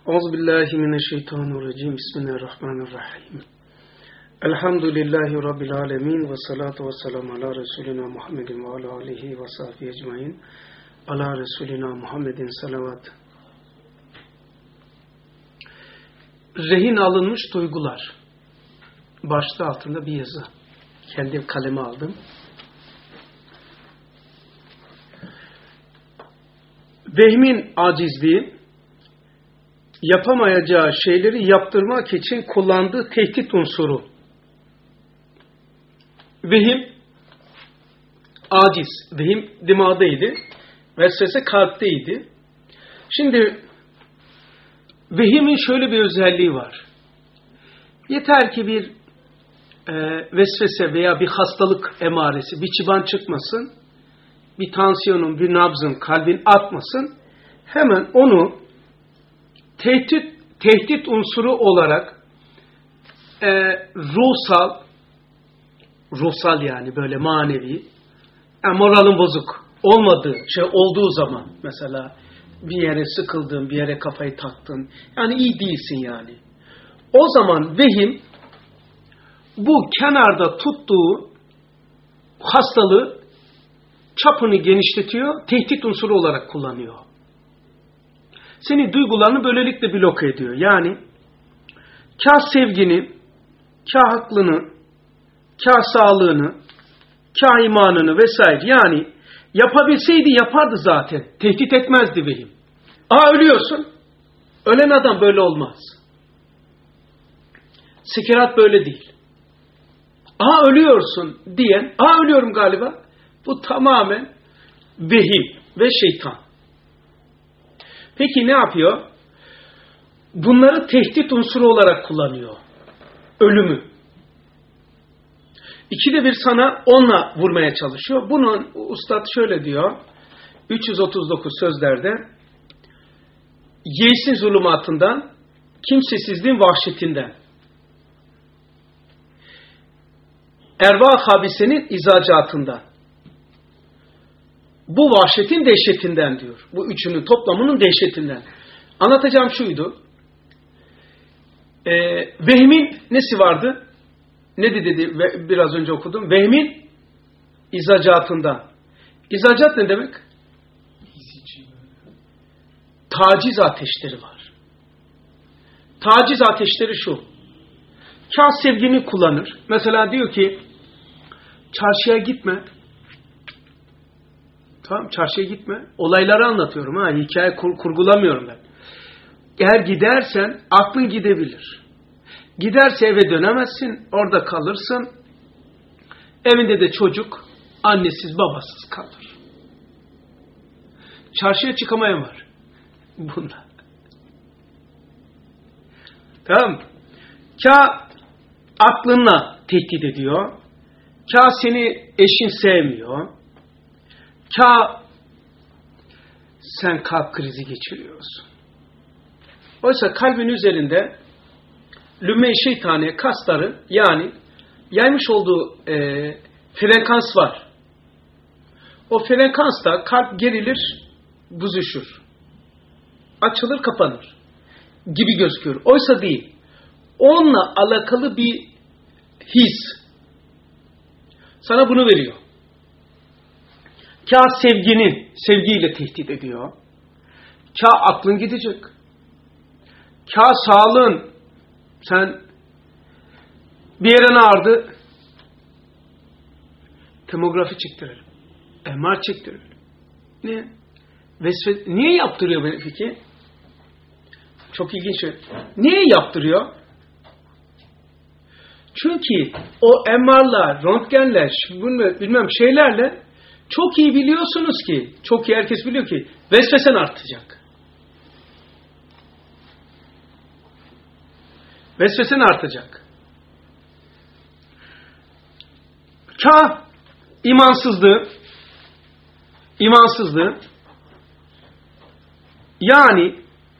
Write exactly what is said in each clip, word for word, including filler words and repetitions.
Euzubillahimineşşeytanirracim. Bismillahirrahmanirrahim. Elhamdülillahi Rabbil alemin ve salatu ve selamu ala Resulina Muhammedin ve ala alihi ve sahbihi ecmain. Ala Resulina Muhammedin salavat. Rehin alınmış duygular. Başta altında bir yazı. Kendim kaleme aldım. Vehmin acizliği, yapamayacağı şeyleri yaptırmak için kullandığı tehdit unsuru. Vehim, aciz. Vehim dimağdaydı. Vesvese kalpteydi. Şimdi vehimin şöyle bir özelliği var. Yeter ki bir e, vesvese veya bir hastalık emaresi, bir çıban çıkmasın, bir tansiyonun, bir nabzın, kalbin atmasın, hemen onu tehdit, tehdit unsuru olarak e, ruhsal, ruhsal yani böyle manevi, yani moralin bozuk olmadığı şey olduğu zaman, mesela bir yere sıkıldın, bir yere kafayı taktın, yani iyi değilsin yani. O zaman vehim bu kenarda tuttuğu hastalığı çapını genişletiyor, tehdit unsuru olarak kullanıyor. Senin duygularını böylelikle bloke ediyor. Yani kâh sevgini, kâh aklını, kâh sağlığını, kâh imanını vesaire. Yani yapabilseydi yapardı zaten. Tehdit etmezdi vehim. Aa ölüyorsun. Ölen adam böyle olmaz. Sekerat böyle değil. Aa ölüyorsun diyen, aa ölüyorum galiba. Bu tamamen vehim ve şeytan. Peki ne yapıyor? Bunları tehdit unsuru olarak kullanıyor. Ölümü. İkide bir sana onunla vurmaya çalışıyor. Bunun ustad şöyle diyor. üç yüz otuz dokuz sözlerde. Yeisin zulümatından, kimsesizliğin vahşetinden. Erva habisenin izacatından. Bu vahşetin dehşetinden diyor. Bu üçünün toplamının dehşetinden. Anlatacağım şuydu. Ee, vehmin nesi vardı? Ne dedi ve biraz önce okudum. Vehmin izacatından. İzacat ne demek? Taciz ateşleri var. Taciz ateşleri şu. Kâh sevgini kullanır. Mesela diyor ki çarşıya gitme. Tamam, çarşıya gitme. Olayları anlatıyorum ha. Hikaye kur, kurgulamıyorum ben. Eğer gidersen aklın gidebilir. Giderse eve dönemezsin. Orada kalırsın. Evinde de çocuk annesiz babasız kalır. Çarşıya çıkamayan var. Bunda. Tamam. Kâh aklınla tehdit ediyor. Kâh seni eşin sevmiyor. Kâh sen kalp krizi geçiriyorsun. Oysa kalbin üzerinde lümme-i şeytaniye kasları, yani yaymış olduğu e, frekans var. O frekansta kalp gerilir, buzuşur. Açılır, kapanır gibi gözüküyor. Oysa değil. Onunla alakalı bir his. Sana bunu veriyor. Kâh sevgini, sevgiyle tehdit ediyor. Kâh aklın gidecek. Kâh sağlığın, sen bir yere ne ağrıdı? Tomografi çektirelim. M R çektirelim. Niye? Vesve, niye yaptırıyor beni peki? Çok ilginç. Niye yaptırıyor? Çünkü o M R'lar, röntgenler, bilmem şeylerle çok iyi biliyorsunuz ki, çok iyi herkes biliyor ki vesvesen artacak. Vesvesen artacak. Kâh imansızlığı, imansızlığı, yani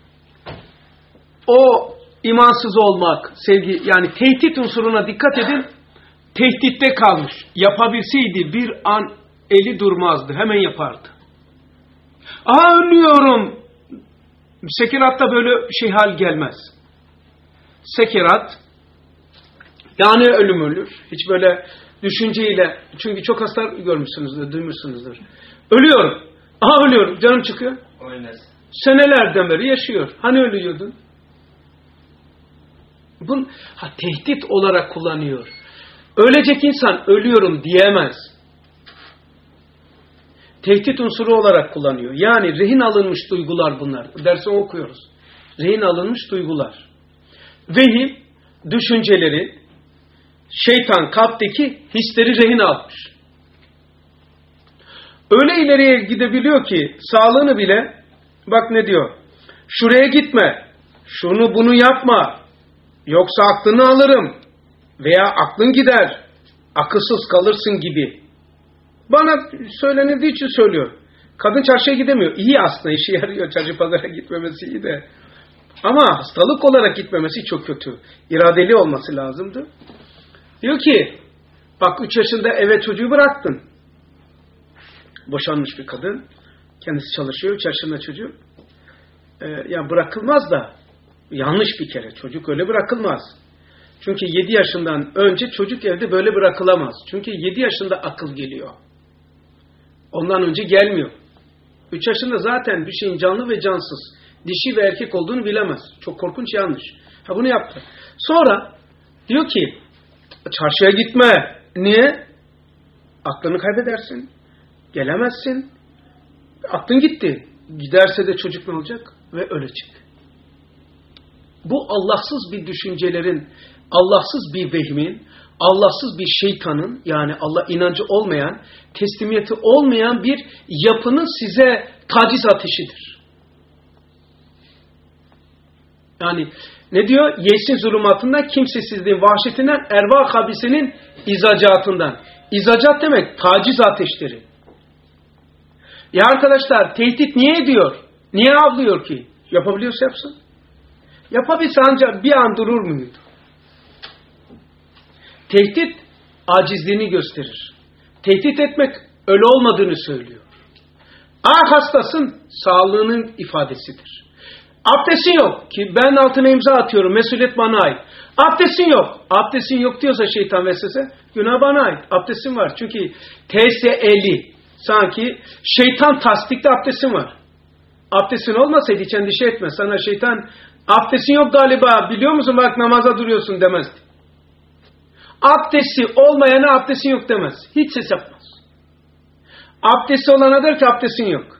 o imansız olmak, sevgi, yani tehdit unsuruna dikkat edin, tehditte kalmış. Yapabilseydi bir an eli durmazdı, hemen yapardı. Aa ölüyorum sekeratta böyle şey hal gelmez. Sekerat yani ölüm ölür. Hiç böyle düşünceyle, çünkü çok hasta görmüşsünüzdür, duymuşsunuzdur. Ölüyorum. Aha ölüyorum. Canım çıkıyor. Ölmez. Senelerden beri yaşıyor. Hani ölüyordun? Bunu ha, tehdit olarak kullanıyor. Ölecek insan ölüyorum diyemez. Tehdit unsuru olarak kullanıyor. Yani rehin alınmış duygular bunlar. Dersi okuyoruz. Rehin alınmış duygular. Vehim, düşünceleri, şeytan kalpteki hisleri rehin almış. Öyle ileriye gidebiliyor ki sağlığını bile, bak ne diyor? Şuraya gitme, şunu bunu yapma, yoksa aklını alırım veya aklın gider, akılsız kalırsın gibi. Bana söylenildiği için söylüyor. Kadın çarşıya gidemiyor. İyi aslında, işe yarıyor. Çarşı pazara gitmemesi iyi de. Ama hastalık olarak gitmemesi çok kötü. İradeli olması lazımdı. Diyor ki, bak üç yaşında eve çocuğu bıraktın. Boşanmış bir kadın. Kendisi çalışıyor. üç yaşında çocuğu. Ee, yani bırakılmaz da yanlış bir kere. Çocuk öyle bırakılmaz. Çünkü yedi yaşından önce çocuk evde böyle bırakılamaz. Çünkü yedi yaşında akıl geliyor. Ondan önce gelmiyor. üç yaşında zaten bir şeyin canlı ve cansız, dişi ve erkek olduğunu bilemez. Çok korkunç, yanlış. Ha, bunu yaptı. Sonra diyor ki çarşıya gitme. Niye? Aklını kaybedersin. Gelemezsin. Aklın gitti. Giderse de çocuk ne olacak? Ve ölecek. Bu Allahsız bir düşüncelerin, Allahsız bir vehmin, Allahsız bir şeytanın, yani Allah inancı olmayan, teslimiyeti olmayan bir yapının size taciz ateşidir. Yani ne diyor? Yesin zulümatından, kimsesizliğin vahşetinden, erva habisinin izacatından. İzacat demek taciz ateşleri. Ya arkadaşlar, tehdit niye ediyor? Niye avlıyor ki? Yapabiliyorsa yapsın. Yapabilse ancak bir an durur muydu? Tehdit acizliğini gösterir. Tehdit etmek öyle olmadığını söylüyor. Ah hastasın, sağlığının ifadesidir. Abdestin yok ki ben altına imza atıyorum, mesuliyet bana ait. Abdestin yok. Abdestin yok diyorsa şeytan vesvese, günah bana ait. Abdestin var. Çünkü T S E'li, sanki şeytan tasdikli abdestin var. Abdestin olmasaydı hiç endişe etme. Sana şeytan abdestin yok galiba, biliyor musun, bak namaza duruyorsun demezdi. Abdesti olmayana abdestin yok demez. Hiç ses yapmaz. Abdesti olana der ki abdestin yok.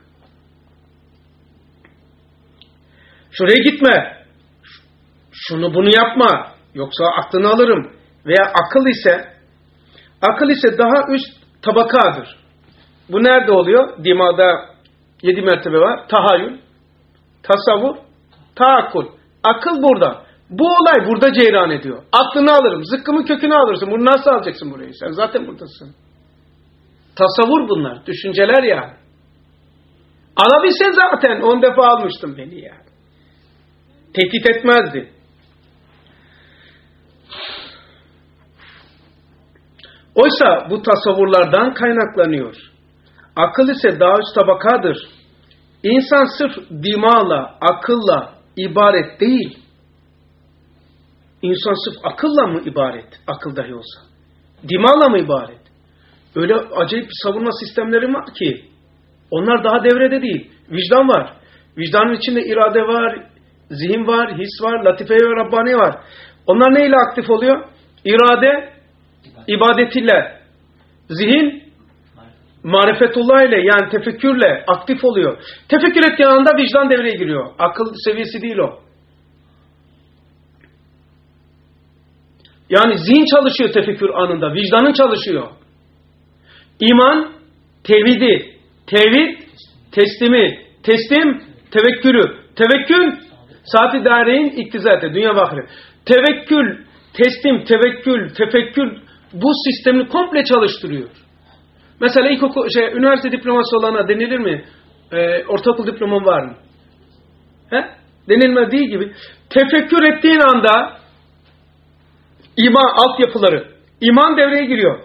Şuraya gitme. Şunu bunu yapma. Yoksa aklını alırım. Veya akıl ise akıl ise daha üst tabakadır. Bu nerede oluyor? Dimada yedi mertebe var. Tahayyül, tasavvur, taakkul. Akıl burada. Bu olay burada ceyran ediyor. Aklını alırım. Zıkkımın kökünü alırsın. Bunu nasıl alacaksın burayı? Sen zaten buradasın. Tasavvur bunlar. Düşünceler yani. Alabilsen zaten on defa almıştım beni yani. Tehdit etmezdi. Oysa bu tasavvurlardan kaynaklanıyor. Akıl ise daha üst tabakadır. İnsan sırf dimağla, akılla ibaret değil. İnsan sırf akılla mı ibaret? Akıl dahi olsa. Dimağla mı ibaret? Öyle acayip bir savunma sistemleri var ki onlar daha devrede değil. Vicdan var. Vicdanın içinde irade var, zihin var, his var, latife ve Rabbani var. Onlar neyle aktif oluyor? İrade, ibadetiyle. Zihin, marifetullah ile, yani tefekkürle aktif oluyor. Tefekkür ettiği anda vicdan devreye giriyor. Akıl seviyesi değil o. Yani zihin çalışıyor tefekkür anında. Vicdanın çalışıyor. İman, tevhidi. Tevhid, teslimi. Teslim, tevekkülü. Tevekkül, saat-i dareyn iktizate. Dünya ve ahiret. Tevekkül, teslim, tevekkül, tefekkür bu sistemi komple çalıştırıyor. Mesela ilkokul, şey, üniversite diploması olana denilir mi? Ee, ortaokul diplomam var mı? He? Denilmediği gibi. Tefekkür ettiğin anda İman altyapıları. İman devreye giriyor.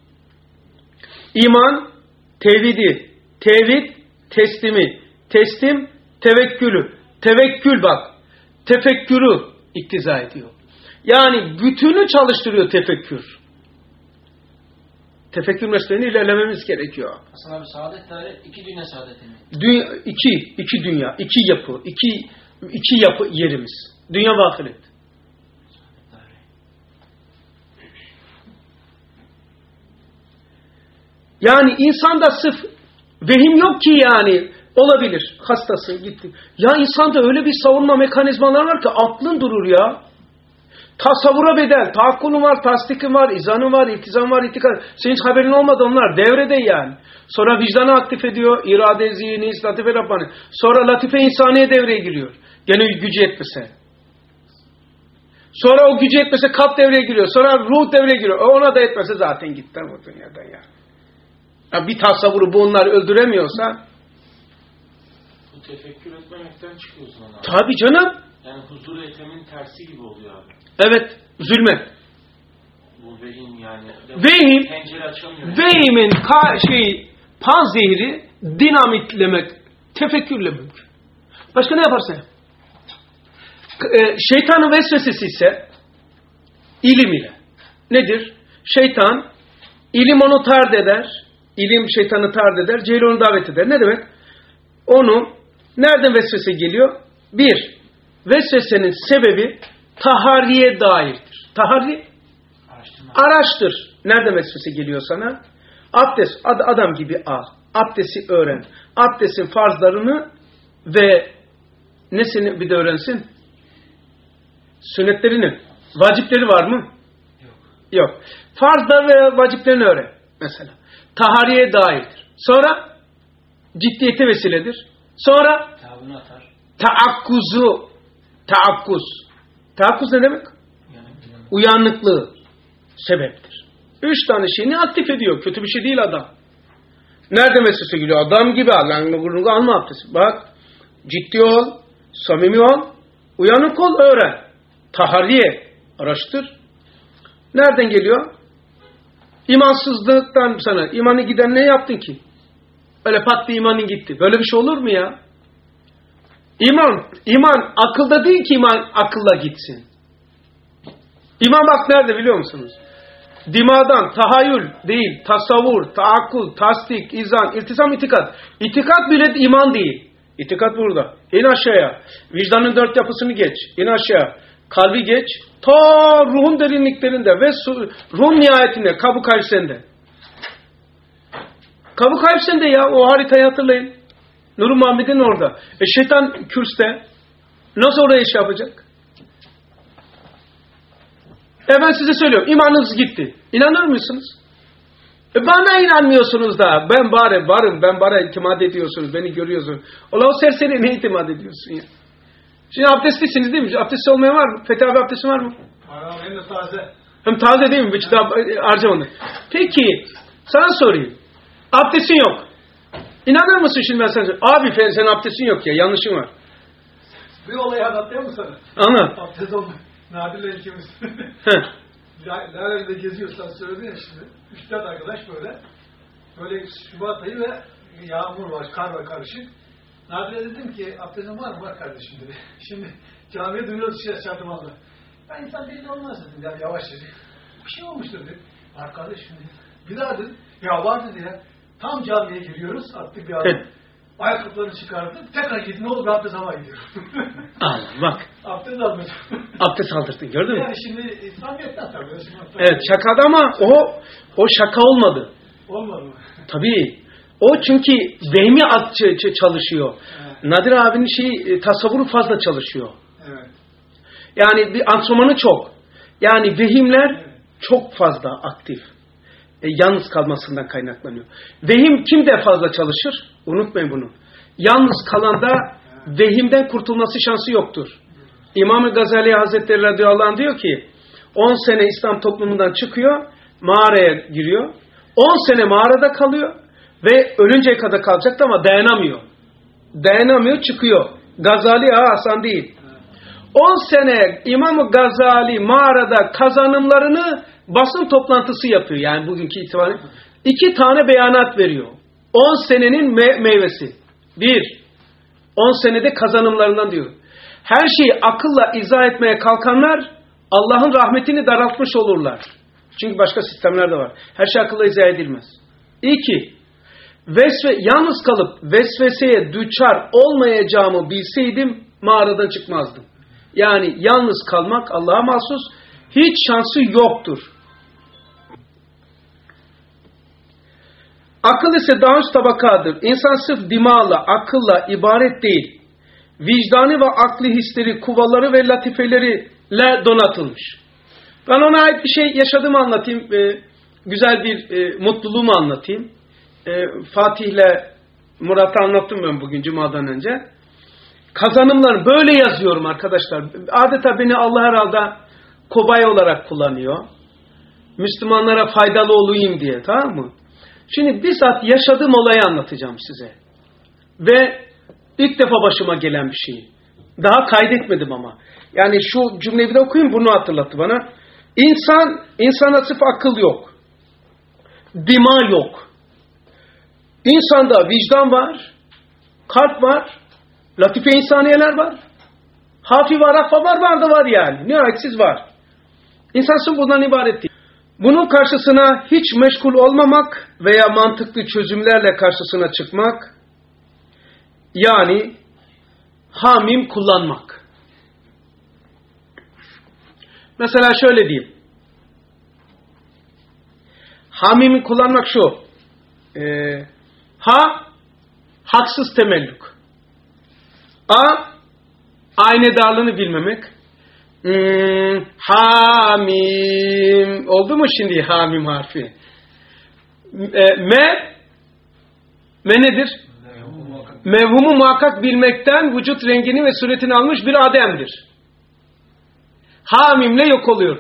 İman, tevhidi, tevhid, teslimi, teslim, tevekkülü. Tevekkül bak. Tefekkürü iktiza ediyor. Yani bütünü çalıştırıyor tefekkür. Tefekkür mesleğini ilerlememiz gerekiyor. Aslında bir saadet daire iki dünya saadeti mi? Dünya, iki, iki dünya, iki yapı, iki, iki yapı yerimiz. Dünya ve ahiret. Yani insanda sırf vehim yok ki yani. Olabilir. Hastasın gitti. Ya insanda öyle bir savunma mekanizmalar var ki aklın durur ya. Tasavvura bedel. Tahakkülün var, tasdikin var, izanın var, iltizam var, itikad. Senin hiç haberin olmadı onlar. Devrede yani. Sonra vicdanı aktif ediyor. İrade, zihni, latife, Rabbani. Sonra latife insaniye devreye giriyor. Gene gücü yetmese. Sonra o gücü yetmese kalp devreye giriyor. Sonra ruh devreye giriyor. Ona da yetmese zaten gitti bu dünyadan ya. Ya bir tasavvuru bunlar öldüremiyorsa. Bu tefekkür etmemekten çıkıyor sonra. Tabii canım. Yani huzur etemin tersi gibi oluyor abi. Evet. Zulmet. Bu vehim yani. Vehim. Pencere açamıyor. Vehimin ka şey panzehri dinamitlemek tefekkürle mümkün. Başka ne yaparsan yap. E, şeytanın vesvesesi ise ilim ile. Nedir? Şeytan ilim onu tard eder. İlim şeytanı tard eder. Cehil onu davet eder. Ne demek? Onu nereden vesvese geliyor? Bir, vesvesenin sebebi tahariye dairdir. Tahari araştır. Nereden vesvese geliyor sana? Abdest. Ad, adam gibi al. Abdesti öğren. Abdestin farzlarını ve nesini bir de öğrensin? Sünnetlerini. Vacipleri var mı? Yok. Yok. Farzlar ve vaciplerini öğren. Mesela. Tahariye dairdir. Sonra ciddiyete vesiledir. Sonra Taabını atar. taakkuzu. Taakkuz. Taakkuz ne demek? Uyanık. Uyanıklığı sebeptir. Üç tane şeyini aktif ediyor. Kötü bir şey değil adam. Nerede mesele geliyor? Adam gibi Allah'ın alma abdesti. Bak. Ciddi ol. Samimi ol. Uyanık ol. Öğren. Tahariye. Araştır. Nereden geliyor? İmansızlıktan sana. İmanı giden ne yaptın ki? Öyle pat bir imanın gitti. Böyle bir şey olur mu ya? İman, iman akılda değil ki iman akılla gitsin. İman bak nerede biliyor musunuz? Dimadan, tahayyül değil, tasavvur, taakkul, tasdik, izan, iltizam, itikat. İtikat bile iman değil. İtikat burada. İn aşağıya. Vicdanın dört yapısını geç. İn aşağıya. Kalbi geç. Ta ruhun derinliklerinde ve su, ruhun nihayetinde. Kabu kalp sende. Kabu kalp sende ya. O haritayı hatırlayın. Nur-u Muhammed'in orada. E şeytan kürste. Nasıl oraya iş yapacak? E ben size söylüyorum. İmanınız gitti. İnanır mısınız? E bana inanmıyorsunuz da. Ben bari varım. Ben bana itimat ediyorsunuz. Beni görüyorsunuz. Ola o serseri ne itimat ediyorsun ya? Şimdi abdestlisiniz değil mi? Abdesti olmayan var mı? Fethi abi abdesti var mı? Var hem de taze. Hem taze değil mi? Bir daha harcamadı. Peki. Sana sorayım. Abdestin yok. İnanır mısın şimdi ben sana söyleyeyim. Abi senin abdestin yok ya. Yanlışın var. Bir olayı anlatayım mı sana? Anlat. Abdest oldu. Nadir'le ikimiz. Lale'de geziyorsan söyledin ya şimdi. Üç dört arkadaş böyle. Böyle Şubat ayı ve yağmur var, kar var karışık. Nadir'e dedim ki abdestin var mı? Var kardeşim dedi. Şimdi camiye duyuyoruz işte çarpımazda. Ben insan belli olmaz dedim ya yavaş dedi. Bir şey olmuştur dedi. Var kardeşim dedi. Bir daha dedim. Ya var dedi ya. Tam camiye giriyoruz. Attık bir adım. Ayakkabılarını çıkardık. Tekrar gittim. Ne oldu? Ben abdest almaya gidiyorum. Allah bak. Abdest almadım. Abdest aldırdın gördün mü? Yani şimdi İslamiyet'ten tabii. Evet şakada ama o o şaka olmadı. Olmadı mı? Tabii. O çünkü vehmi çalışıyor. Evet. Nadir abinin şey tasavvuru fazla çalışıyor. Evet. Yani bir antrenmanı çok. Yani vehimler evet. çok fazla aktif. E, yalnız kalmasından kaynaklanıyor. Vehim kimde fazla çalışır? Unutmayın bunu. Yalnız kalanda evet. vehimden kurtulması şansı yoktur. İmam-ı Gazali Hazretleri radıyallahu anh diyor ki on sene İslam toplumundan çıkıyor, mağaraya giriyor. on sene mağarada kalıyor ve ölünceye kadar kalacaktı ama dayanamıyor. Dayanamıyor, çıkıyor. Gazali ha Hasan değil. on sene İmam-ı Gazali mağarada kazanımlarını basın toplantısı yapıyor. Yani bugünkü itibariyle. İki tane beyanat veriyor. on senenin me- meyvesi. Bir, on senede kazanımlarından diyor. Her şeyi akılla izah etmeye kalkanlar Allah'ın rahmetini daraltmış olurlar. Çünkü başka sistemler de var. Her şey akılla izah edilmez. İki, vesve, yalnız kalıp vesveseye düçar olmayacağımı bilseydim mağaradan çıkmazdım. Yani yalnız kalmak Allah'a mahsus, hiç şansı yoktur. Akıl ise daha üst tabakadır. İnsan sırf dimağla, akılla ibaret değil. Vicdanı ve akli hisleri, kuvaları ve latifeleriyle donatılmış. Ben ona ait bir şey yaşadığımı anlatayım. Ee, güzel bir e, mutluluğumu anlatayım. Ee, Fatih'le Murat'a anlattım ben bugün Cuma'dan önce. Kazanımlarını böyle yazıyorum arkadaşlar. Adeta beni Allah herhalde kobay olarak kullanıyor. Müslümanlara faydalı olayım diye, tamam mı? Şimdi bizzat yaşadığım olayı anlatacağım size. Ve ilk defa başıma gelen bir şey. Daha kaydetmedim ama. Yani şu cümleyi bir de okuyayım, bunu hatırlattı bana. İnsan, insana sırf akıl yok. Dima yok. İnsanda vicdan var, kalp var, latife insaniyeler var, hafi var, affa var, var da var yani. Nihayetsiz var. İnsan sırf bundan ibaret değil. Bunun karşısına hiç meşgul olmamak veya mantıklı çözümlerle karşısına çıkmak, yani hamim kullanmak. Mesela şöyle diyeyim. Hamimi kullanmak şu. E, ha, haksız temellük. A, aynedarlığını bilmemek. Hmm, hamim. Oldu mu şimdi hamim harfi? E, me, me nedir? Mevhumu muhakkak bilmekten vücut rengini ve suretini almış bir ademdir. Hamimle yok oluyor.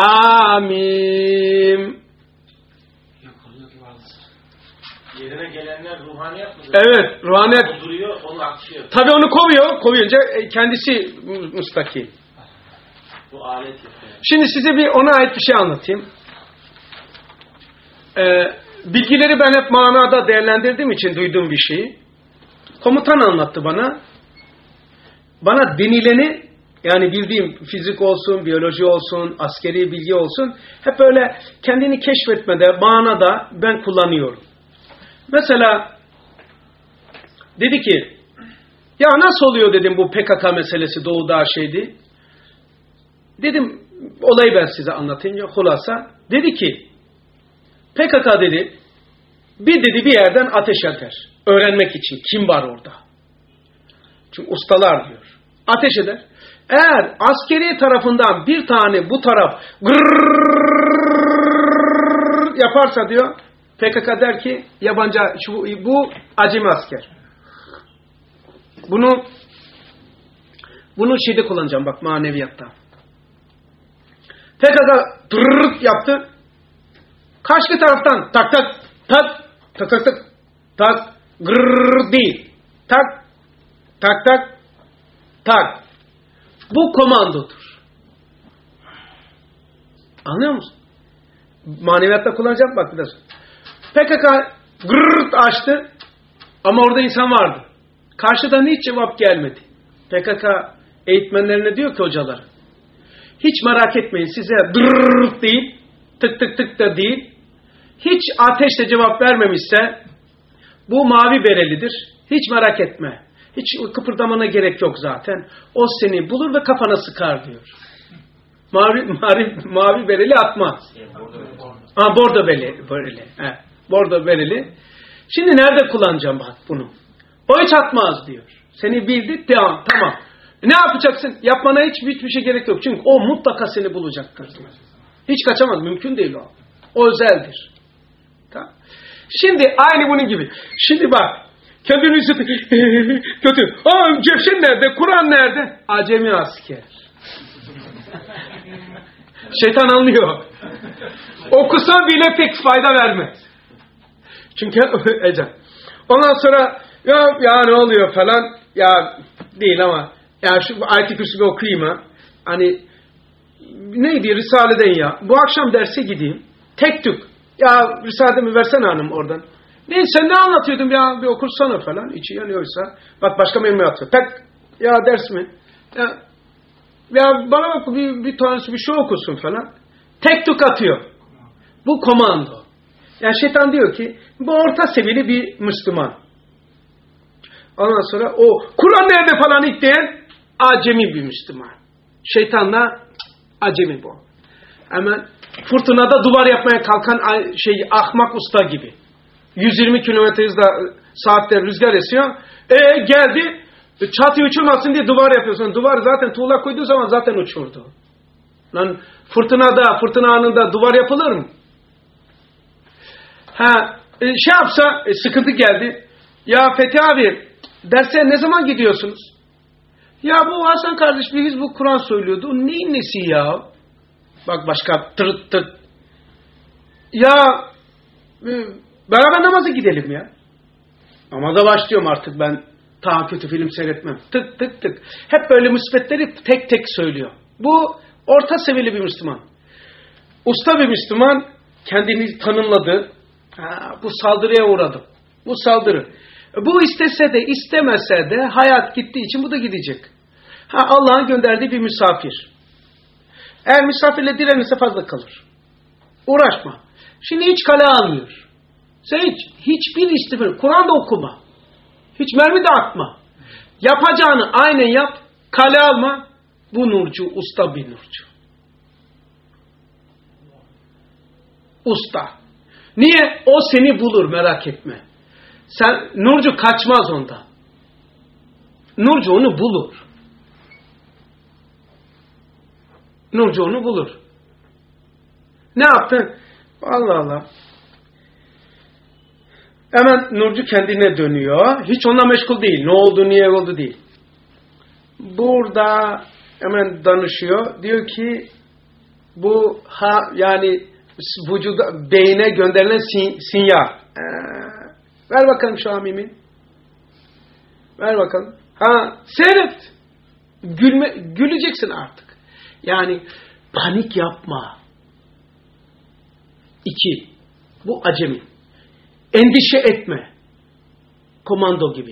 Hamim. Yok oluyor ki varlısı. Yerine gelenler ruhaniyat mıdır? Evet, ruhaniyat. O duruyor, onu akışıyor. Tabii onu kovuyor. Kovuyunca kendisi müstakil. Bu alet yapıyor. Şimdi size bir ona ait bir şey anlatayım. Ee, bilgileri ben hep manada değerlendirdiğim için duyduğum bir şeyi. Komutan anlattı bana. Bana denileni, yani bildiğim fizik olsun, biyoloji olsun, askeri bilgi olsun, hep böyle kendini keşfetmede, manada ben kullanıyorum. Mesela dedi ki, ya nasıl oluyor dedim bu P K K meselesi Doğu'da şeydi. Dedim olayı ben size anlatayım ya hulasa. Dedi ki P K K dedi bir dedi bir yerden ateş eder. Öğrenmek için kim var orada. Çünkü ustalar diyor. Ateş eder. Eğer askeri tarafından bir tane bu taraf gırrrr yaparsa diyor P K K der ki yabancı şu, bu acemi asker. Bunu bunu şeyde kullanacağım bak maneviyatta. P K K tırrrrt yaptı. Karşı taraftan tak tak tak tak tak tak tak gırrrr değil. Tak tak tak tak. Bu komandodur. Anlıyor musun? Maneviyatta kullanacağım bak biraz. P K K gırrrt açtı ama orada insan vardı. Karşıdan hiç cevap gelmedi. P K K eğitmenlerine diyor ki hocalar, hiç merak etmeyin size dırrrt değil, tık tık tık da değil, hiç ateşle cevap vermemişse bu mavi berelidir. Hiç merak etme. Hiç kıpırdamana gerek yok zaten. O seni bulur ve kafana sıkar diyor. Mavi, mavi, mavi bereli atmaz. Ha, bordo bereli. bereli. He, bordo bereli. Şimdi nerede kullanacağım bak bunu? O hiç atmaz diyor. Seni bildi, tamam. tamam. Ne yapacaksın? Yapmana hiç hiçbir şey gerek yok. Çünkü o mutlaka seni bulacaktır diyor. Hiç kaçamaz. Mümkün değil o. O özeldir. Tamam. Şimdi aynı bunun gibi. Şimdi bak. Kendinizi kötü. Aa, Cevşen nerede? Kur'an nerede? Acemi asker. Şeytan anlıyor. Okusa bile pek fayda vermez. Çünkü ecem. Ondan sonra ya, ya ne oluyor falan. Ya değil ama ya şu ayet-i kürsü bir okuyayım ha. Hani neydi Risale'den ya. Bu akşam derse gideyim. Tek tük. Ya Risale'mi versene hanım oradan. Ne sen ne anlatıyordun ya bir okursana falan. İçi yanıyorsa. Bak başka memnun atıyor. Pek ya ders mi? Ya, ya bana bak bir, bir tanesi bir şey okusun falan. Tek tuk atıyor. Bu komando. Yani şeytan diyor ki bu orta seviyeli bir Müslüman. Ondan sonra o Kur'an nerede falan itleyen acemi bir Müslüman. Şeytanla acemi bu. Hemen fırtınada duvar yapmaya kalkan şey ahmak usta gibi. yüz yirmi kilometre hızla saatte rüzgar esiyor. E geldi çatı uçurmasın diye duvar yapıyorsun. Duvar zaten tuğla koyduğu zaman zaten uçurdu. Lan fırtınada, fırtına anında duvar yapılır mı? Ha, e, şey yapsa e, sıkıntı geldi. Ya Fethi abi derse ne zaman gidiyorsunuz? Ya bu Hasan kardeş biz bu Kur'an söylüyordu. Neyin nesi ya? Bak başka tırt tırt. Ya e, beraber namaza gidelim ya. Namaza başlıyorum artık ben. Ta kötü film seyretmem. Tık tık tık. Hep böyle müsbetleri tek tek söylüyor. Bu orta seviyeli bir Müslüman. Usta bir Müslüman kendini tanımladı. Ha, bu saldırıya uğradım. Bu saldırı. Bu istese de istemese de hayat gittiği için bu da gidecek. Ha, Allah'ın gönderdiği bir misafir. Eğer misafirle direnirse fazla kalır. Uğraşma. Şimdi hiç kale almıyor. Sen hiç, hiçbir istifade, Kur'an'da okuma. Hiç mermi de atma. Yapacağını aynen yap, kale alma. Bu nurcu, usta bir nurcu. Usta. Niye? O seni bulur, merak etme. Sen, nurcu kaçmaz ondan. Nurcu onu bulur. Nurcu onu bulur. Ne yaptın? Allah Allah. Hemen nurcu kendine dönüyor. Hiç onunla meşgul değil. Ne oldu, niye oldu değil. Burada hemen danışıyor. Diyor ki bu ha yani vücuda, beyne gönderilen sin, sinyal. Ee, ver bakalım şu Hamim'i. Ver bakalım. Ha, seyret. Gülme, güleceksin artık. Yani panik yapma. İki. Bu acemi. Endişe etme. Komando gibi.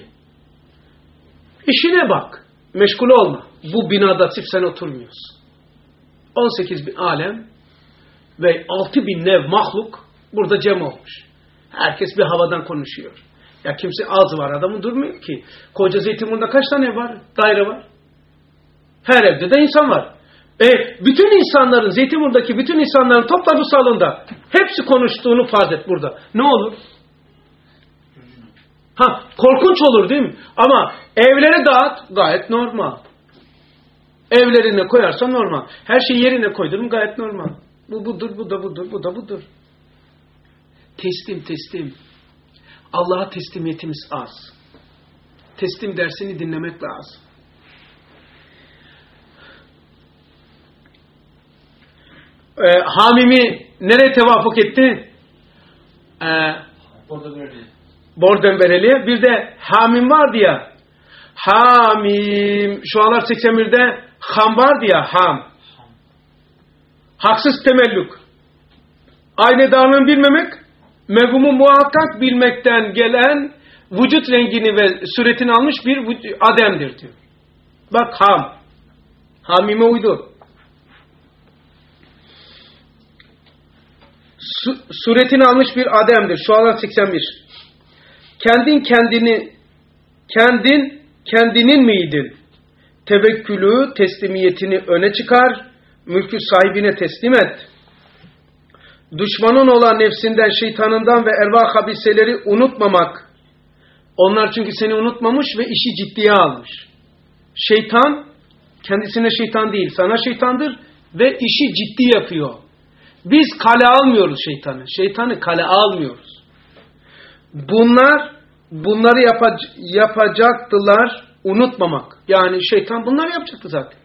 İşine bak. Meşgul olma. Bu binada sırf sen oturmuyorsun. on sekiz bin alem ve altı bin nev mahluk burada cem olmuş. Herkes bir havadan konuşuyor. Ya kimse az var, adamı durmuyor ki. Koca Zeytinburnu'nda kaç tane var? Daire var. Her evde de insan var. E, bütün insanların, Zeytinburnu'ndaki bütün insanların topla bu salonda hepsi konuştuğunu farz et burada. Ne olur? Ha, korkunç olur değil mi? Ama evlere dağıt, gayet normal. Evlerine koyarsan normal. Her şeyi yerine koydun gayet normal. Bu budur, bu da budur, bu da budur. Teslim, teslim. Allah'a teslimiyetimiz az. Teslim dersini dinlemek lazım. Ee, Hamim'i nereye tevafuk etti? Ee, Bordembereli'ye. Bir de Hamim vardı ya. Hamim. Şu anlar seksen birde Ham vardı ya. Ham. Haksız temellük. Aynı dağılığını bilmemek, mevhumu muhakkak bilmekten gelen vücut rengini ve suretini almış bir ademdir diyor. Bak Ham. Hamim'e uydu. Su, suretini almış bir ademdir. Şu anlar seksen bir. Kendin kendini, kendin kendinin miydin? Tevekkülü, teslimiyetini öne çıkar, mülkü sahibine teslim et. Düşmanın olan nefsinden, şeytanından ve ervah habiseleri unutmamak. Onlar çünkü seni unutmamış ve işi ciddiye almış. Şeytan, kendisine şeytan değil, sana şeytandır ve işi ciddi yapıyor. Biz kale almıyoruz şeytanı. Şeytanı kale almıyoruz. Bunlar, bunları yapac yapacaktılar, unutmamak. Yani şeytan bunları yapacaktı zaten.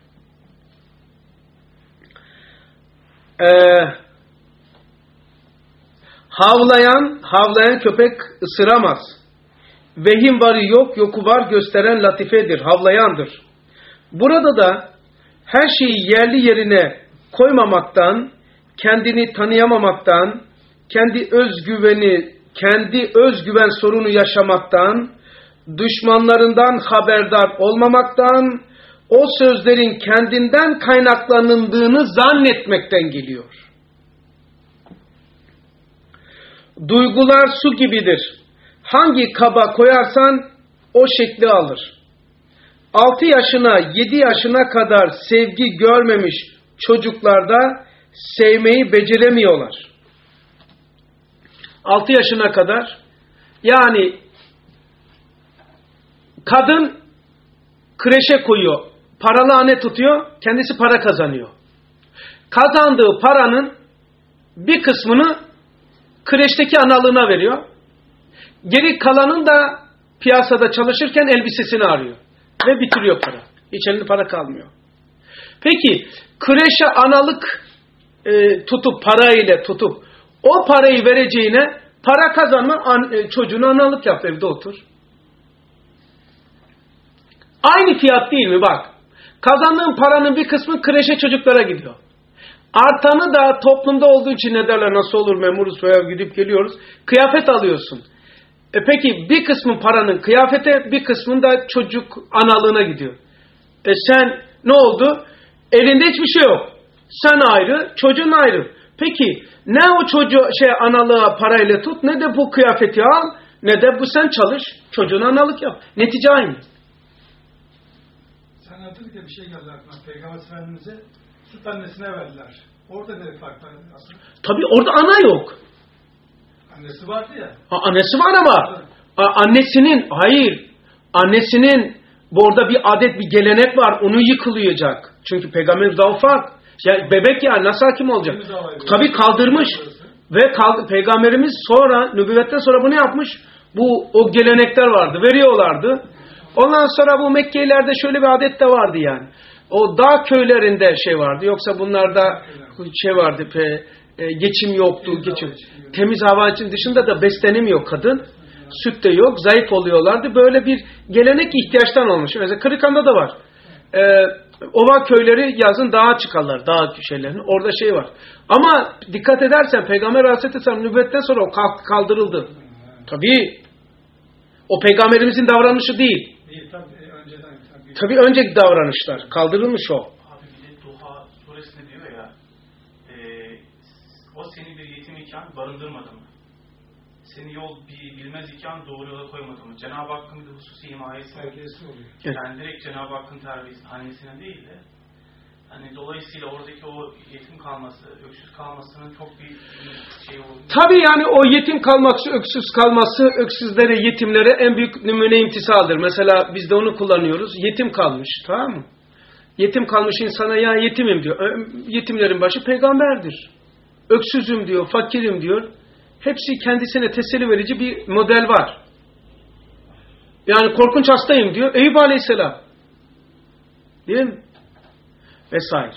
Eee Havlayan, havlayan köpek ısıramaz. Vehim varı yok, yoku var gösteren latifedir, havlayandır. Burada da her şeyi yerli yerine koymamaktan, kendini tanıyamamaktan, kendi özgüveni, kendi özgüven sorunu yaşamaktan, düşmanlarından haberdar olmamaktan, o sözlerin kendinden kaynaklanındığını zannetmekten geliyor. Duygular su gibidir. Hangi kaba koyarsan o şekli alır. altı yaşına, yedi yaşına kadar sevgi görmemiş çocuklarda sevmeyi beceremiyorlar. altı yaşına kadar, yani kadın kreşe koyuyor, paralı hane tutuyor, kendisi para kazanıyor. Kazandığı paranın bir kısmını kreşteki analığına veriyor. Geri kalanın da piyasada çalışırken elbisesini arıyor. Ve bitiriyor para. Hiç elinde para kalmıyor. Peki kreşe analık e, tutup, parayla tutup o parayı vereceğine para kazanma, an, e, çocuğunu analık yap, evde otur. Aynı fiyat değil mi? Bak. Kazandığın paranın bir kısmı kreşe çocuklara gidiyor. Artanı da toplumda olduğu için ne derler, nasıl olur memuruz veya gidip geliyoruz. Kıyafet alıyorsun. E peki bir kısmın paranın kıyafete, bir kısmın da çocuk analığına gidiyor. E sen ne oldu? Elinde hiçbir şey yok. Sen ayrı, çocuğun ayrı. Peki ne o çocuğu şey analığa parayla tut, ne de bu kıyafeti al, ne de bu sen çalış, çocuğuna analık yap. Netice aynı. Sen hatırlıkla bir şey geldi aklıma. Peygamber Efendimiz'e süt annesine verdiler. Orada ne fark var aslında? Tabii orada ana yok. Annesi vardı ya. Ha, annesi var ama a, annesinin, hayır, annesinin orada bir adet, bir gelenek var, onu yıkılacak. Çünkü peygamber daha ufak. Ya bebek ya nasıl hakim olacak? Tabii kaldırmış. Ve kaldı, peygamberimiz sonra, nübüvvetten sonra bunu yapmış. Bu o gelenekler vardı, veriyorlardı. Ondan sonra bu Mekkelilerde şöyle bir adet de vardı yani. O dağ köylerinde şey vardı. Yoksa bunlarda şey vardı, pe, e, geçim yoktu. Geçim. Temiz hava için dışında da beslenemiyor kadın. Süt de yok, zayıf oluyorlardı. Böyle bir gelenek ihtiyaçtan olmuş. Mesela Kırıkhan'da da var. Ee, ova köyleri yazın dağa çıkarlar. Dağ şeylerini. Orada şey var. Ama dikkat edersen Peygamber Aleyhisselam nübüvvetten sonra o kaldırıldı. Tabii. O peygamberimizin davranışı değil. Değil tabii önceden. Tabii, tabii önceki davranışlar. Kaldırılmış o. Abi bir de Duha suresinde diyor ya, e, o seni bir yetim iken barındırmadı mı? Seni yol bilmez iken doğru yola koymadı mı? Cenab-ı Hakk'ın bir hususi himayesi oluyor. Evet. Yani direkt Cenab-ı Hakk'ın terbiyesi annesine değil de, hani dolayısıyla oradaki o yetim kalması, öksüz kalmasının çok bir şey olduğunu... Tabii yani o yetim kalması, öksüz kalması, öksüzlere, yetimlere en büyük numune imtisaldır. Mesela biz de onu kullanıyoruz. Yetim kalmış, tamam mı? Yetim kalmış insana ya yetimim diyor. Yetimlerin başı peygamberdir. Öksüzüm diyor, fakirim diyor. Hepsi kendisine teselli verici bir model var. Yani korkunç hastayım diyor. Eyüp Aleyhisselam. Değil mi? Vesaire.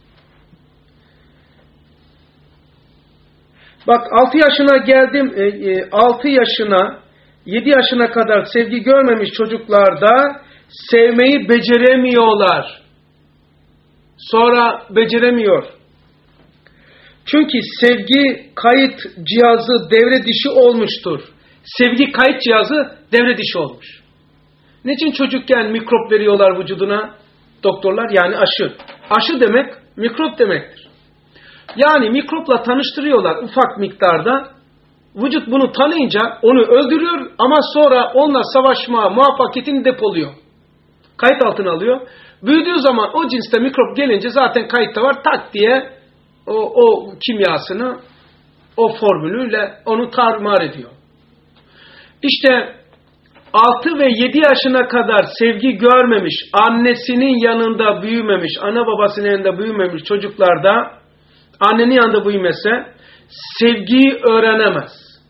Bak altı yaşına geldim. altı yaşına, yedi yaşına kadar sevgi görmemiş çocuklarda sevmeyi beceremiyorlar. Sonra beceremiyor. Çünkü sevgi kayıt cihazı devre dışı olmuştur. Sevgi kayıt cihazı devre dışı olmuş. Niçin çocukken mikrop veriyorlar vücuduna doktorlar? Yani aşı. Aşı demek mikrop demektir. Yani mikropla tanıştırıyorlar ufak miktarda. Vücut bunu tanıyınca onu öldürüyor ama sonra onunla savaşma muvaffakiyetini depoluyor. Kayıt altına alıyor. Büyüdüğü zaman o cinste mikrop gelince zaten kayıtta var, tak diye O, o kimyasını, o formülüyle onu tarumar ediyor. İşte altı ve yedi yaşına kadar sevgi görmemiş, annesinin yanında büyümemiş, ana babasının yanında büyümemiş çocuklarda, annenin yanında büyümese sevgiyi öğrenemez.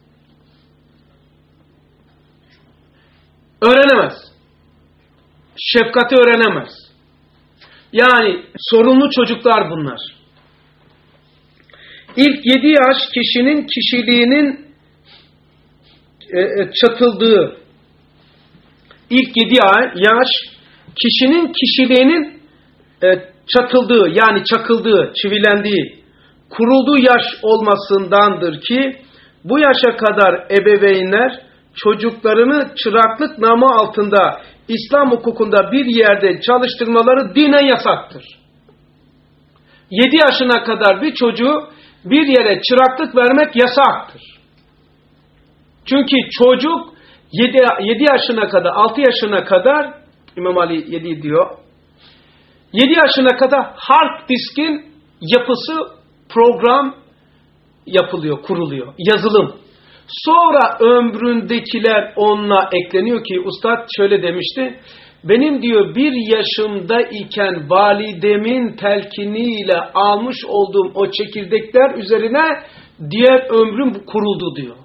Öğrenemez. Şefkati öğrenemez. Yani sorunlu çocuklar bunlar. İlk yedi yaş kişinin kişiliğinin e, çatıldığı, ilk yedi yaş kişinin kişiliğinin e, çatıldığı, yani çakıldığı, çivilendiği, kurulduğu yaş olmasındandır ki bu yaşa kadar ebeveynler çocuklarını çıraklık namı altında İslam hukukunda bir yerde çalıştırmaları dinen yasaktır. yedi yaşına kadar bir çocuğu bir yere çıraklık vermek yasaktır. Çünkü çocuk yedi yaşına kadar, altı yaşına kadar, İmam Ali yedi diyor, yedi yaşına kadar hard diskin yapısı, program yapılıyor, kuruluyor, yazılım. Sonra ömründekiler onunla ekleniyor ki ustad şöyle demişti, benim diyor bir yaşımda iken validemin telkiniyle almış olduğum o çekirdekler üzerine diğer ömrüm kuruldu diyor.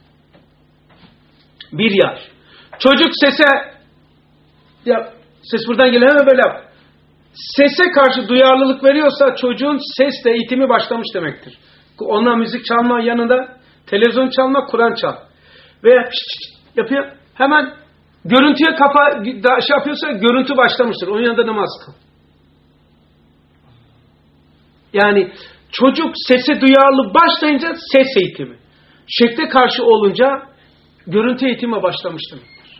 Bir yaş. Çocuk sese, ya ses buradan geliyor hemen böyle yap. Sese karşı duyarlılık veriyorsa çocuğun sesle eğitimi başlamış demektir. Onunla müzik çalma yanında televizyon çalma, Kur'an çal. Veya şişt şişt yapıyor. Hemen görüntüye kafa şey yapıyorsa görüntü başlamıştır. Onun yanında namaz kıl. Yani çocuk sese duyarlı başlayınca ses eğitimi. Şekle karşı olunca görüntü eğitime başlamış demektir.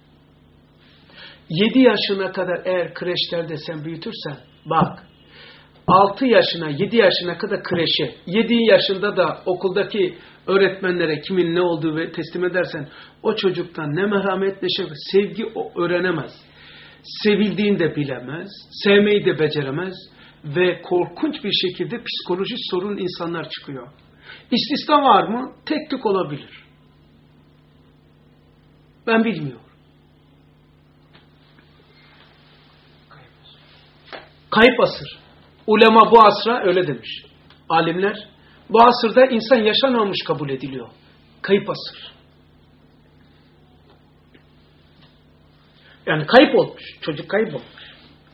yedi yaşına kadar eğer kreşlerde sen büyütürsen, bak, altı yaşına, yedi yaşına kadar kreşe, yedi yaşında da okuldaki öğretmenlere kimin ne olduğu ve teslim edersen, o çocuktan ne merhamet ne şefkat, sevgi o öğrenemez. Sevildiğini de bilemez, sevmeyi de beceremez ve korkunç bir şekilde psikolojik sorun insanlar çıkıyor. İstisna var mı? Tek tük olabilir. Ben bilmiyorum. Kayıp asır. Ulema bu asra öyle demiş. Alimler, bu asırda insan yaşanmamış kabul ediliyor. Kayıp asır. Yani kayıp olmuş. Çocuk kayıp olmuş.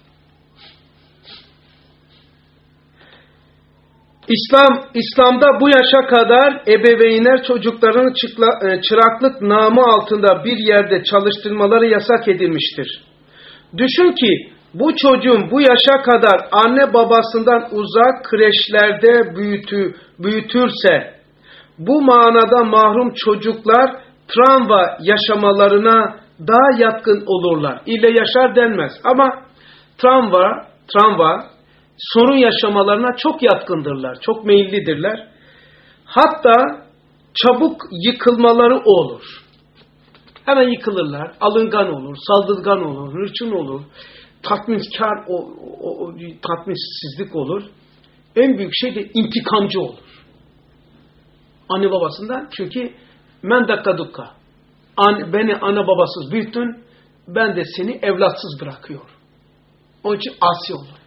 İslam, İslam'da bu yaşa kadar ebeveynler çocuklarını çıkla, çıraklık namı altında bir yerde çalıştırmaları yasak edilmiştir. Düşün ki bu çocuğun bu yaşa kadar anne babasından uzak kreşlerde büyütü, büyütürse bu manada mahrum çocuklar travma yaşamalarına daha yatkın olurlar. İlle yaşar denmez ama travma, travma sorun yaşamalarına çok yatkındırlar, çok meyillidirler. Hatta çabuk yıkılmaları olur. Hemen yıkılırlar, alıngan olur, saldırgan olur, hırçın olur, tatminkar, o, o, o, tatminsizlik olur. En büyük şey de intikamcı olur. Anne babasından, çünkü men dakka dukka. An, beni ana babasız büyüttün, ben de seni evlatsız bırakıyorum. Onun için asi olurlar.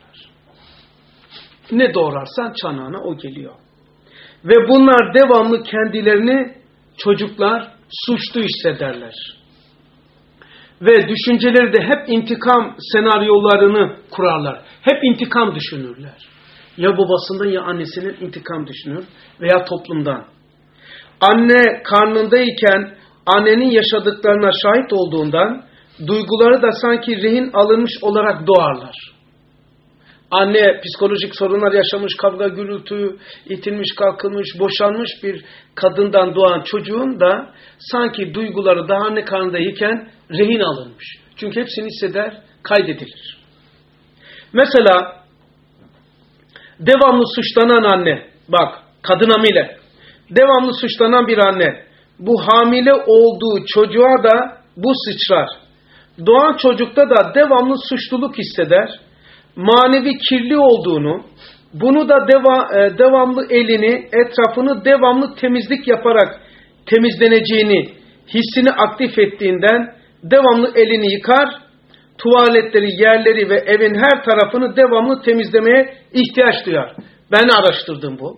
Ne doğrarsan çanağına o geliyor. Ve bunlar devamlı kendilerini çocuklar suçlu hissederler. Ve düşünceleri de hep intikam senaryolarını kurarlar. Hep intikam düşünürler. Ya babasından ya annesinden intikam düşünür veya toplumdan. Anne karnındayken annenin yaşadıklarına şahit olduğundan duyguları da sanki rehin alınmış olarak doğarlar. Anne psikolojik sorunlar yaşamış, kavga gürültü, itilmiş, kalkılmış, boşanmış bir kadından doğan çocuğun da sanki duyguları daha anne karnındayken rehin alınmış. Çünkü hepsini hisseder, kaydedilir. Mesela devamlı suçlanan anne, bak kadın hamile, devamlı suçlanan bir anne, bu hamile olduğu çocuğa da bu sıçrar. Doğan çocukta da devamlı suçluluk hisseder. Manevi kirli olduğunu, bunu da deva, e, devamlı elini, etrafını devamlı temizlik yaparak temizleneceğini hissini aktif ettiğinden devamlı elini yıkar, tuvaletleri, yerleri ve evin her tarafını devamlı temizlemeye ihtiyaç duyar. Ben araştırdım bu.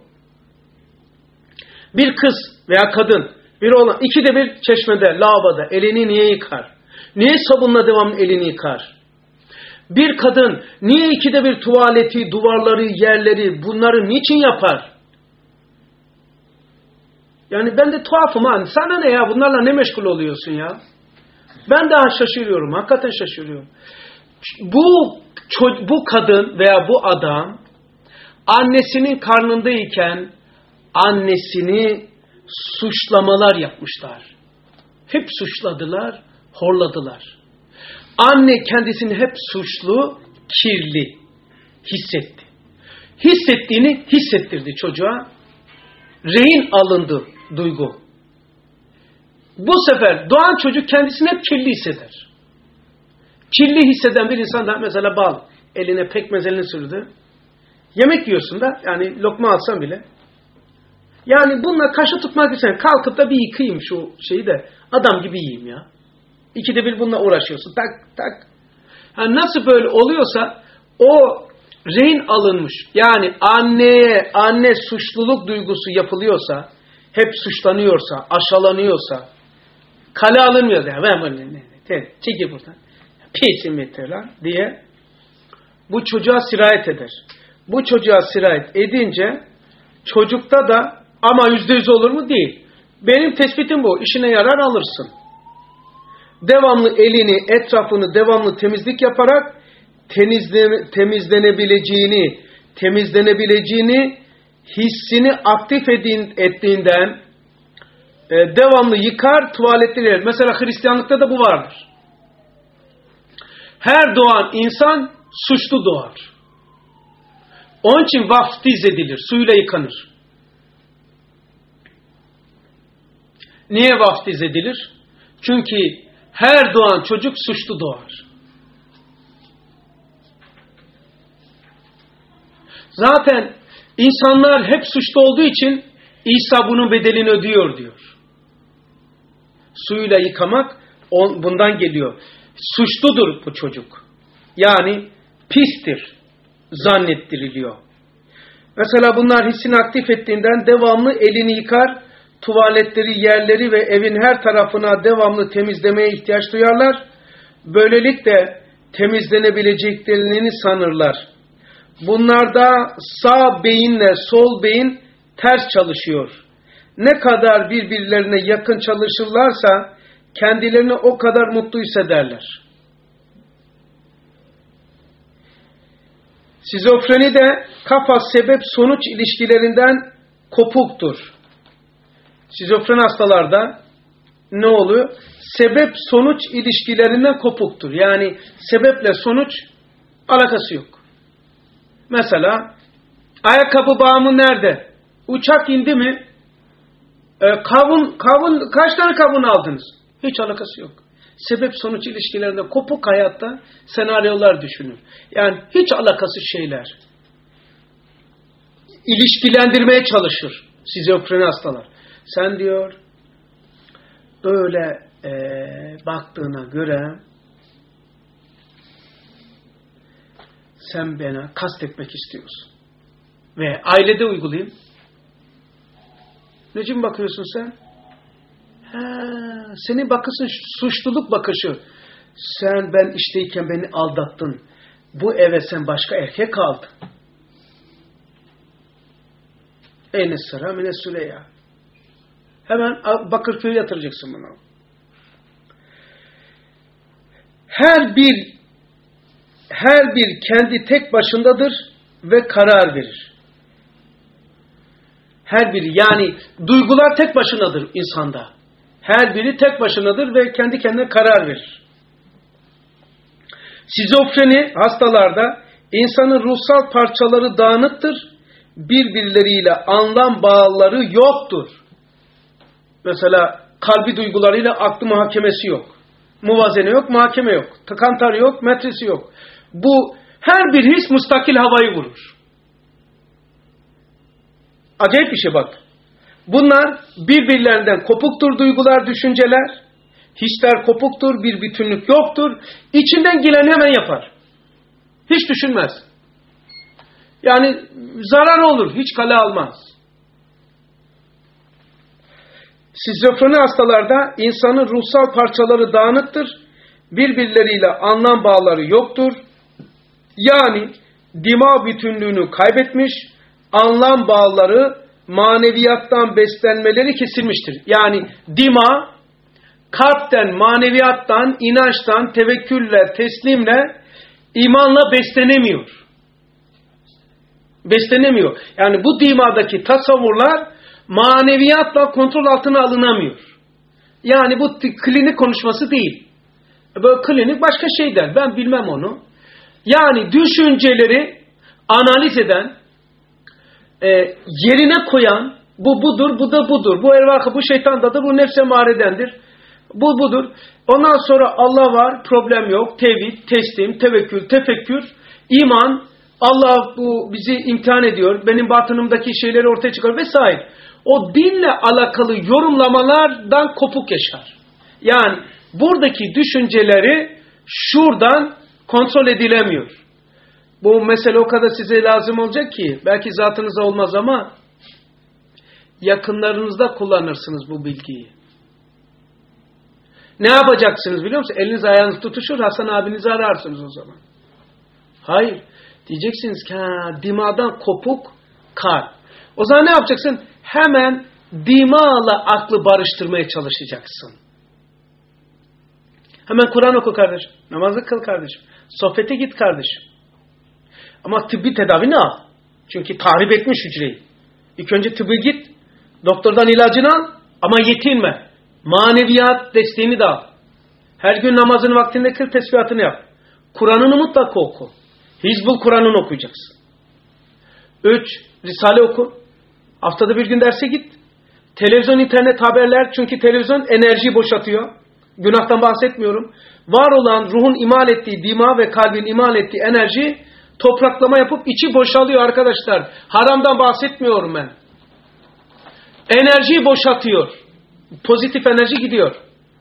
Bir kız veya kadın, bir oğlan, ikide bir çeşmede, lavaboda elini niye yıkar? Niye sabunla devamlı elini yıkar? Bir kadın niye ikide bir tuvaleti, duvarları, yerleri bunları niçin yapar? Yani ben de tuhafım ha. Sana ne ya? Bunlarla ne meşgul oluyorsun ya? Ben daha şaşırıyorum. Hakikaten şaşırıyorum. Bu, bu kadın veya bu adam annesinin karnındayken annesini suçlamalar yapmışlar. Hep suçladılar, horladılar. Anne kendisini hep suçlu, kirli hissetti. Hissettiğini hissettirdi çocuğa. Rehin alındı duygu. Bu sefer doğan çocuk kendisini hep kirli hisseder. Kirli hisseden bir insan da mesela bal, eline pekmez elini sürdü. Yemek yiyorsun da yani lokma alsan bile. Yani bununla kaşı tutmak için kalkıp da bir yıkayayım şu şeyi de adam gibi yiyeyim ya. İkide bir bununla uğraşıyorsun. Tak tak. Yani nasıl böyle oluyorsa o rehin alınmış. Yani anneye anne suçluluk duygusu yapılıyorsa, hep suçlanıyorsa, aşalanıyorsa, kale alınmıyor ya. Ben böyle ne ne çekil buradan. Pisin meteler diye bu çocuğa sirayet eder. Bu çocuğa sirayet edince çocukta da ama yüzde yüz olur mu? Değil. Benim tespitim bu. İşine yarar alırsın. Devamlı elini, etrafını devamlı temizlik yaparak temizle, temizlenebileceğini, temizlenebileceğini hissini aktif edin, ettiğinden e, devamlı yıkar, tuvaletleri. Mesela Hristiyanlıkta da bu vardır. Her doğan insan suçlu doğar. Onun için vaftiz edilir, suyla yıkanır. Niye vaftiz edilir? Çünkü her doğan çocuk suçlu doğar. Zaten insanlar hep suçlu olduğu için İsa bunun bedelini ödüyor diyor. Suyla yıkamak bundan geliyor. Suçludur bu çocuk. Yani pistir zannettiriliyor. Mesela bunlar hissini aktif ettiğinden devamlı elini yıkar, tuvaletleri, yerleri ve evin her tarafına devamlı temizlemeye ihtiyaç duyarlar. Böylelikle temizlenebileceklerini sanırlar. Bunlarda sağ beyinle sol beyin ters çalışıyor. Ne kadar birbirlerine yakın çalışırlarsa kendilerini o kadar mutlu hissederler. Şizofreni de kafa sebep-sonuç ilişkilerinden kopuktur. Şizofren hastalarda ne oluyor? Sebep-sonuç ilişkilerinden kopuktur. Yani sebeple sonuç alakası yok. Mesela ayakkabı bağımı nerede? Uçak indi mi? Ee, kavun, kavun, kaç tane kavun aldınız? Hiç alakası yok. Sebep-sonuç ilişkilerinde kopuk hayatta senaryolar düşünür. Yani hiç alakasız şeyler. İlişkilendirmeye çalışır şizofreni hastalar. Sen diyor öyle e, baktığına göre sen bana kastetmek istiyorsun. Ve ailede uygulayayım. Necim bakıyorsun sen? Ha, senin bakışın suçluluk bakışı. Sen ben işteyken beni aldattın. Bu eve sen başka erkek aldın. Eyne sıra mine Süleyha. Hemen Bakırköy'e yatıracaksın bunu. Her bir her bir kendi tek başındadır ve karar verir. Her biri yani duygular tek başınadır insanda. Her biri tek başınadır ve kendi kendine karar verir. Şizofreni hastalarda insanın ruhsal parçaları dağınıktır. Birbirleriyle anlam bağları yoktur. Mesela kalbi duygularıyla aklı muhakemesi yok. Muvazene yok, muhakeme yok. Kantar yok, metresi yok. Bu her bir his müstakil havayı vurur. Acayip bir şey bak. Bunlar birbirlerinden kopuktur duygular, düşünceler. Hisler kopuktur, bir bütünlük yoktur. İçinden geleni hemen yapar. Hiç düşünmez. Yani zarar olur, hiç kale almaz. Şizofreni hastalarda insanın ruhsal parçaları dağınıktır. Birbirleriyle anlam bağları yoktur. Yani dima bütünlüğünü kaybetmiş, anlam bağları maneviyattan beslenmeleri kesilmiştir. Yani dima kalpten, maneviyattan, inançtan, tevekkülle, teslimle, imanla beslenemiyor. Beslenemiyor. Yani bu dimadaki tasavvurlar maneviyatla kontrol altına alınamıyor. Yani bu klinik konuşması değil. Böyle klinik başka şey der. Ben bilmem onu. Yani düşünceleri analiz eden, e, yerine koyan, bu budur, bu da budur. Bu ervahı, bu şeytandadır, bu nefse maredendir. Bu budur. Ondan sonra Allah var, problem yok. Tevhid, teslim, tevekkül, tefekkür, iman. Allah bu bizi imtihan ediyor. Benim batınımdaki şeyleri ortaya çıkar vesaire. O dinle alakalı yorumlamalardan kopuk yaşar. Yani buradaki düşünceleri şuradan kontrol edilemiyor. Bu mesele o kadar size lazım olacak ki belki zatınıza olmaz ama yakınlarınızda kullanırsınız bu bilgiyi. Ne yapacaksınız biliyor musunuz? Eliniz ayağınız tutuşur, Hasan abinizi ararsınız o zaman. Hayır. Diyeceksiniz ki ha, dimadan kopuk kalp. O zaman ne yapacaksın? Hemen dimağla aklı barıştırmaya çalışacaksın. Hemen Kur'an oku kardeşim. Namazı kıl kardeşim. Sohbete git kardeşim. Ama tıbbi tedavini al. Çünkü tahrip etmiş hücreyi. İlk önce tıbbi git. Doktordan ilacını al. Ama yetinme. Maneviyat desteğini de al. Her gün namazın vaktinde kıl, tesbihatını yap. Kur'an'ını mutlaka oku. Hizbul Kur'an'ını okuyacaksın. Üç, Risale oku. Haftada bir gün derse git. Televizyon, internet, haberler. Çünkü televizyon enerjiyi boşaltıyor. Günahtan bahsetmiyorum. Var olan ruhun imal ettiği, dima ve kalbin imal ettiği enerji topraklama yapıp içi boşalıyor arkadaşlar. Haramdan bahsetmiyorum ben. Enerjiyi boşaltıyor. Pozitif enerji gidiyor.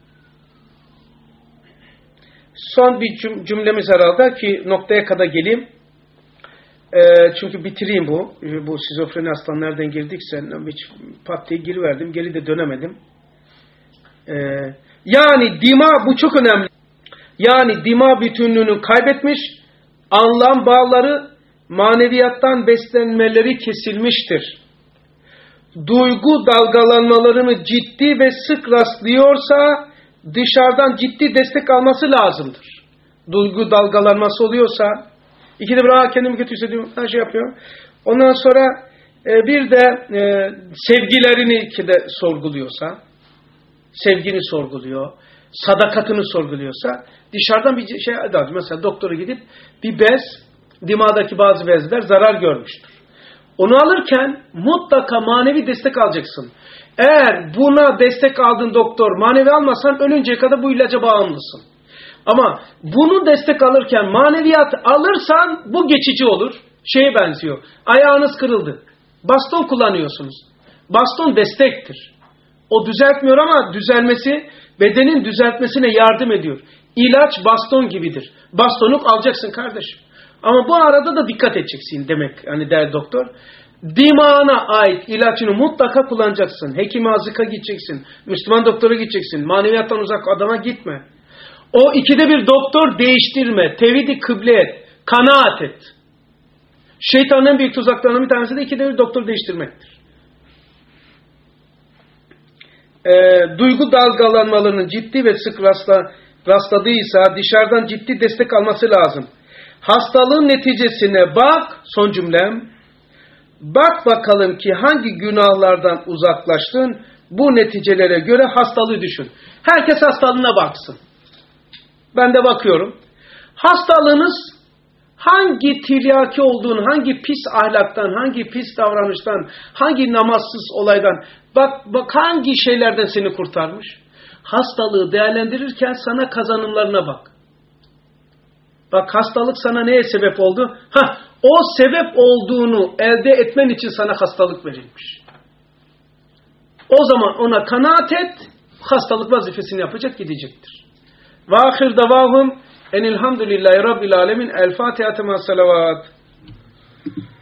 Son bir cümlemiz herhalde ki noktaya kadar geleyim. E, çünkü bitireyim bu. Bu şizofreni hastalığı nereden girdikse hiç pat diye giriverdim. Geri de dönemedim. E, yani dima bu çok önemli. Yani dima bütünlüğünü kaybetmiş, anlam bağları, maneviyattan beslenmeleri kesilmiştir. Duygu dalgalanmalarını ciddi ve sık rastlıyorsa dışarıdan ciddi destek alması lazımdır. Duygu dalgalanması oluyorsa ikide bir ha kendimi kötü hissediyorum, her şey yapıyor. Ondan sonra e, bir de e, sevgilerini ikide sorguluyorsa, sevgini sorguluyor, sadakatini sorguluyorsa dışarıdan bir şey, mesela doktora gidip bir bez, dimağdaki bazı bezler zarar görmüştür. Onu alırken mutlaka manevi destek alacaksın. Eğer buna destek aldın doktor, manevi almasan ölünceye kadar bu ilaca bağımlısın. Ama bunu destek alırken maneviyat alırsan bu geçici olur. Şeye benziyor. Ayağınız kırıldı. Baston kullanıyorsunuz. Baston destektir. O düzeltmiyor ama düzelmesi, bedenin düzeltmesine yardım ediyor. İlaç baston gibidir. Bastonu alacaksın kardeşim. Ama bu arada da dikkat edeceksin demek. Hani der doktor. Dimağına ait ilacını mutlaka kullanacaksın. Hekime azıka gideceksin. Müslüman doktora gideceksin. Maneviyattan uzak adama gitme. O ikide bir doktor değiştirme. Tevhid-i kıble et. Kanaat et. Şeytanın en büyük tuzaklarından bir tanesi de ikide bir doktor değiştirmektir. E, duygu dalgalanmalarının ciddi ve sık rastla, rastladıysa dışarıdan ciddi destek alması lazım. Hastalığın neticesine bak, son cümlem, bak bakalım ki hangi günahlardan uzaklaştın, bu neticelere göre hastalığı düşün. Herkes hastalığına baksın. Ben de bakıyorum. Hastalığınız hangi tiryaki olduğunu, hangi pis ahlaktan, hangi pis davranıştan, hangi namazsız olaydan, bak, bak hangi şeylerden seni kurtarmış. Hastalığı değerlendirirken sana kazanımlarına bak. Bak hastalık sana neye sebep oldu? Hah, o sebep olduğunu elde etmen için sana hastalık verilmiş. O zaman ona kanaat et, hastalık vazifesini yapacak, gidecektir. Ve ahir davahum enilhamdülillahi rabbil alemin. El Fatiha tema salavat.